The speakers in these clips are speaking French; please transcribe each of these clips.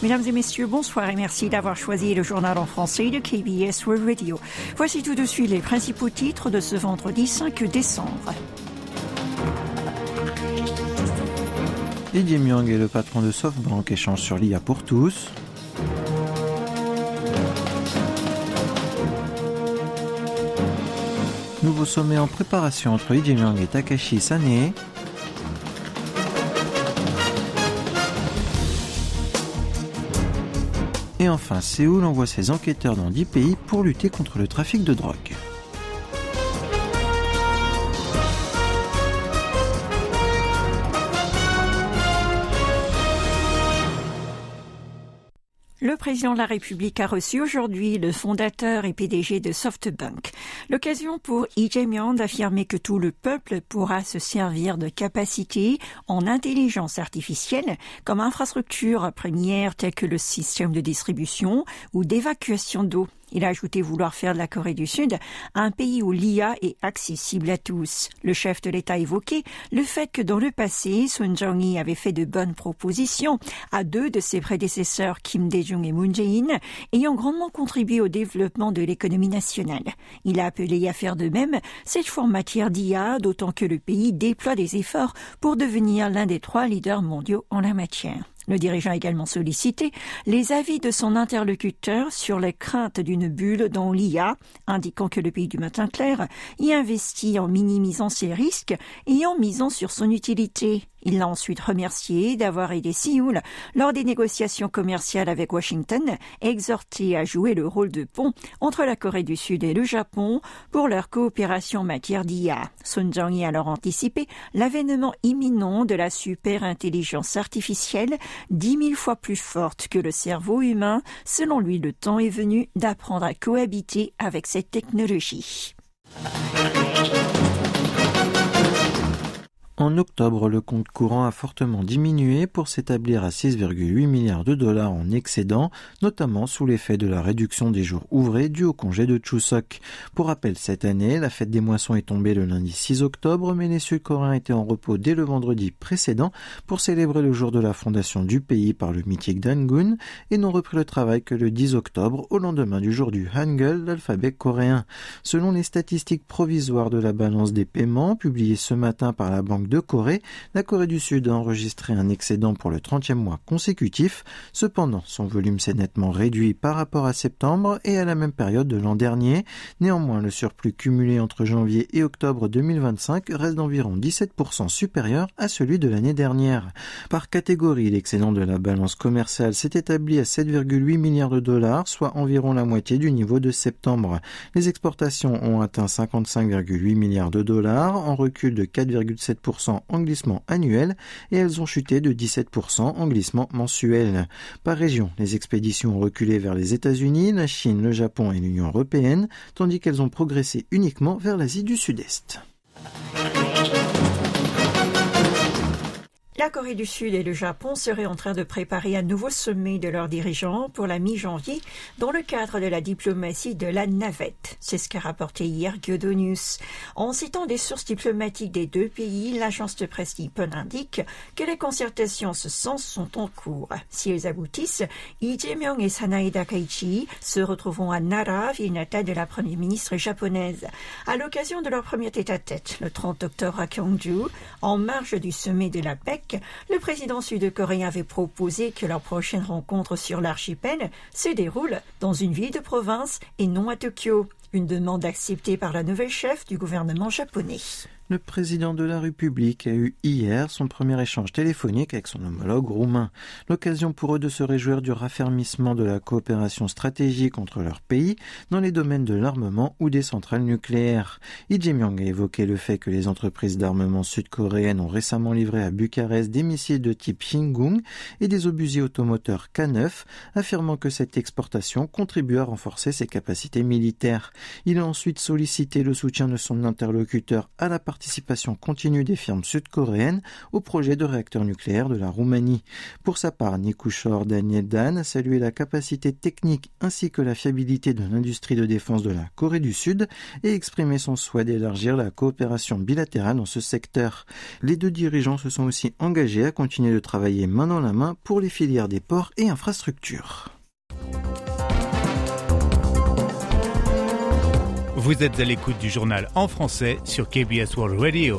Mesdames et messieurs, bonsoir et merci d'avoir choisi le journal en français de KBS World Radio. Voici tout de suite les principaux titres de ce vendredi 5 décembre. Lee Jae-myung et le patron de SoftBank échangent sur l'IA pour tous. Nouveau sommet en préparation entre Lee Jae-myung et Takashi Sanae. Et enfin, Séoul envoie ses enquêteurs dans 10 pays pour lutter contre le trafic de drogue. Le président de la République a reçu aujourd'hui le fondateur et PDG de SoftBank. L'occasion pour Lee Jae-myung d'affirmer que tout le peuple pourra se servir de capacités en intelligence artificielle comme infrastructure première telle que le système de distribution ou d'évacuation d'eau. Il a ajouté vouloir faire de la Corée du Sud un pays où l'IA est accessible à tous. Le chef de l'État a évoqué le fait que dans le passé, Son Jong-il avait fait de bonnes propositions à deux de ses prédécesseurs, Kim Dae-jung et Moon Jae-in, ayant grandement contribué au développement de l'économie nationale. Il a appelé à faire de même, cette fois en matière d'IA, d'autant que le pays déploie des efforts pour devenir l'un des 3 leaders mondiaux en la matière. Le dirigeant a également sollicité les avis de son interlocuteur sur les craintes d'une bulle dans l'IA, indiquant que le pays du matin clair y investit en minimisant ses risques et en misant sur son utilité. Il l'a ensuite remercié d'avoir aidé Séoul lors des négociations commerciales avec Washington et exhorté à jouer le rôle de pont entre la Corée du Sud et le Japon pour leur coopération en matière d'IA. Son Jong-il a alors anticipé l'avènement imminent de la super-intelligence artificielle 10 000 fois plus forte que le cerveau humain. Selon lui, le temps est venu d'apprendre à cohabiter avec cette technologie. En octobre, le compte courant a fortement diminué pour s'établir à 6,8 milliards de dollars en excédent, notamment sous l'effet de la réduction des jours ouvrés dû au congé de Chuseok. Pour rappel, cette année, la fête des moissons est tombée le lundi 6 octobre, mais les Sud-Coréens étaient en repos dès le vendredi précédent pour célébrer le jour de la fondation du pays par le mythique Dangun et n'ont repris le travail que le 10 octobre, au lendemain du jour du Hangul, l'alphabet coréen. Selon les statistiques provisoires de la balance des paiements, publiées ce matin par la Banque de Corée, la Corée du Sud a enregistré un excédent pour le 30e mois consécutif. Cependant, son volume s'est nettement réduit par rapport à septembre et à la même période de l'an dernier. Néanmoins, le surplus cumulé entre janvier et octobre 2025 reste d'environ 17% supérieur à celui de l'année dernière. Par catégorie, l'excédent de la balance commerciale s'est établi à 7,8 milliards de dollars, soit environ la moitié du niveau de septembre. Les exportations ont atteint 55,8 milliards de dollars, en recul de 4,7% en glissement annuel, et elles ont chuté de 17% en glissement mensuel. Par région, les expéditions ont reculé vers les États-Unis, la Chine, le Japon et l'Union européenne, tandis qu'elles ont progressé uniquement vers l'Asie du Sud-Est. La Corée du Sud et le Japon seraient en train de préparer un nouveau sommet de leurs dirigeants pour la mi-janvier dans le cadre de la diplomatie de la navette. C'est ce qu'a rapporté hier Kyodo News. En citant des sources diplomatiques des deux pays, l'agence de presse Nippon indique que les concertations en ce sens sont en cours. Si elles aboutissent, Lee Jae-myung et Sanae Takaichi se retrouveront à Nara, ville natale de la première ministre japonaise. À l'occasion de leur premier tête-à-tête, le 30 octobre à Gyeongju, en marge du sommet de la PEC, le président sud-coréen avait proposé que leur prochaine rencontre sur l'archipel se déroule dans une ville de province et non à Tokyo. Une demande acceptée par la nouvelle chef du gouvernement japonais. Le président de la République a eu hier son premier échange téléphonique avec son homologue roumain. L'occasion pour eux de se réjouir du raffermissement de la coopération stratégique entre leurs pays dans les domaines de l'armement ou des centrales nucléaires. Lee Jae-myung a évoqué le fait que les entreprises d'armement sud-coréennes ont récemment livré à Bucarest des missiles de type Shingung et des obusiers automoteurs K9, affirmant que cette exportation contribue à renforcer ses capacités militaires. Il a ensuite sollicité le soutien de son interlocuteur à la participation participation continue des firmes sud-coréennes au projet de réacteur nucléaire de la Roumanie. Pour sa part, Nikushor Daniel Dan a salué la capacité technique ainsi que la fiabilité de l'industrie de défense de la Corée du Sud et exprimé son souhait d'élargir la coopération bilatérale dans ce secteur. Les deux dirigeants se sont aussi engagés à continuer de travailler main dans la main pour les filières des ports et infrastructures. Vous êtes à l'écoute du journal en français sur KBS World Radio.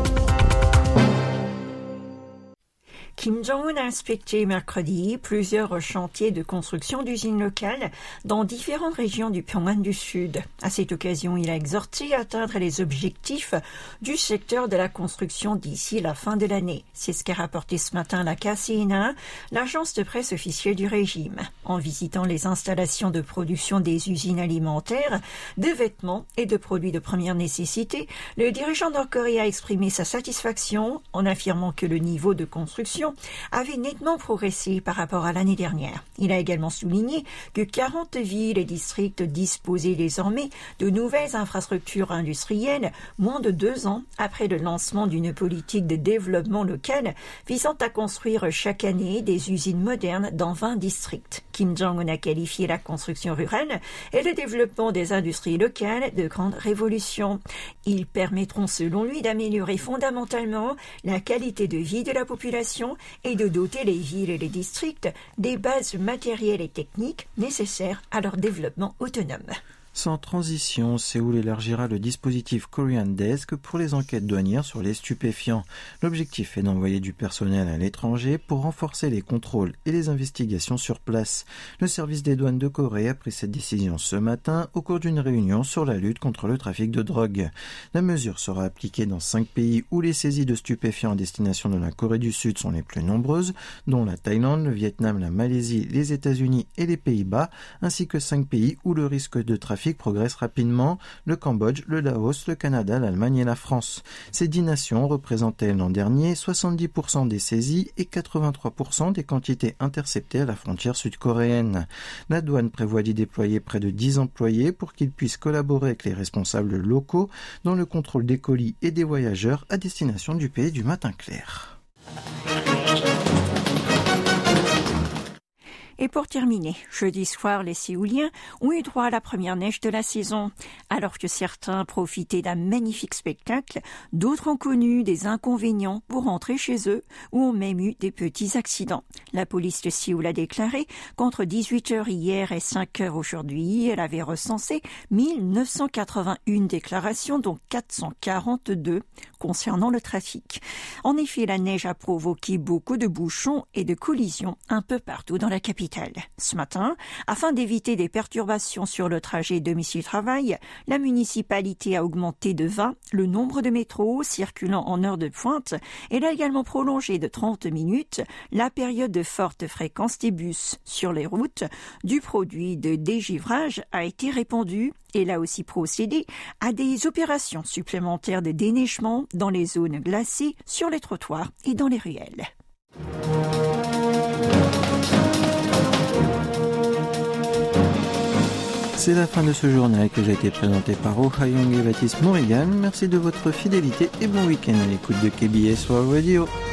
Kim Jong-un a inspecté mercredi plusieurs chantiers de construction d'usines locales dans différentes régions du Pyongan du Sud. À cette occasion, il a exhorté à atteindre les objectifs du secteur de la construction d'ici la fin de l'année. C'est ce qu'a rapporté ce matin la KCNA, l'agence de presse officielle du régime. En visitant les installations de production des usines alimentaires, de vêtements et de produits de première nécessité, le dirigeant nord-coréen a exprimé sa satisfaction en affirmant que le niveau de construction avait nettement progressé par rapport à l'année dernière. Il a également souligné que 40 villes et districts disposaient désormais de nouvelles infrastructures industrielles moins de 2 ans après le lancement d'une politique de développement local visant à construire chaque année des usines modernes dans 20 districts. Kim Jong-un a qualifié la construction rurale et le développement des industries locales de grande révolution. Ils permettront selon lui d'améliorer fondamentalement la qualité de vie de la population et de doter les villes et les districts des bases matérielles et techniques nécessaires à leur développement autonome. Sans transition, Séoul élargira le dispositif Korean Desk pour les enquêtes douanières sur les stupéfiants. L'objectif est d'envoyer du personnel à l'étranger pour renforcer les contrôles et les investigations sur place. Le service des douanes de Corée a pris cette décision ce matin au cours d'une réunion sur la lutte contre le trafic de drogue. La mesure sera appliquée dans 5 pays où les saisies de stupéfiants à destination de la Corée du Sud sont les plus nombreuses, dont la Thaïlande, le Vietnam, la Malaisie, les États-Unis et les Pays-Bas, ainsi que 5 pays où le risque de trafic progresse rapidement, le Cambodge, le Laos, le Canada, l'Allemagne et la France. Ces 10 nations représentaient l'an dernier 70% des saisies et 83% des quantités interceptées à la frontière sud-coréenne. La douane prévoit d'y déployer près de 10 employés pour qu'ils puissent collaborer avec les responsables locaux dans le contrôle des colis et des voyageurs à destination du pays du matin clair. Et pour terminer, jeudi soir, les Séouliens ont eu droit à la première neige de la saison. Alors que certains profitaient d'un magnifique spectacle, d'autres ont connu des inconvénients pour rentrer chez eux ou ont même eu des petits accidents. La police de Séoul a déclaré qu'entre 18h hier et 5h aujourd'hui, elle avait recensé 1981 déclarations, dont 442 concernant le trafic. En effet, la neige a provoqué beaucoup de bouchons et de collisions un peu partout dans la capitale. Ce matin, afin d'éviter des perturbations sur le trajet domicile-travail, la municipalité a augmenté de 20 le nombre de métros circulant en heure de pointe. Elle a également prolongé de 30 minutes la période de forte fréquence des bus sur les routes. Du produit de dégivrage a été répandu. Elle a aussi procédé à des opérations supplémentaires de déneigement dans les zones glacées, sur les trottoirs et dans les ruelles. C'est la fin de ce journal qui a été présenté par Oh Ha-young et Baptiste Morrigan. Merci de votre fidélité et bon week-end à l'écoute de KBS World Radio.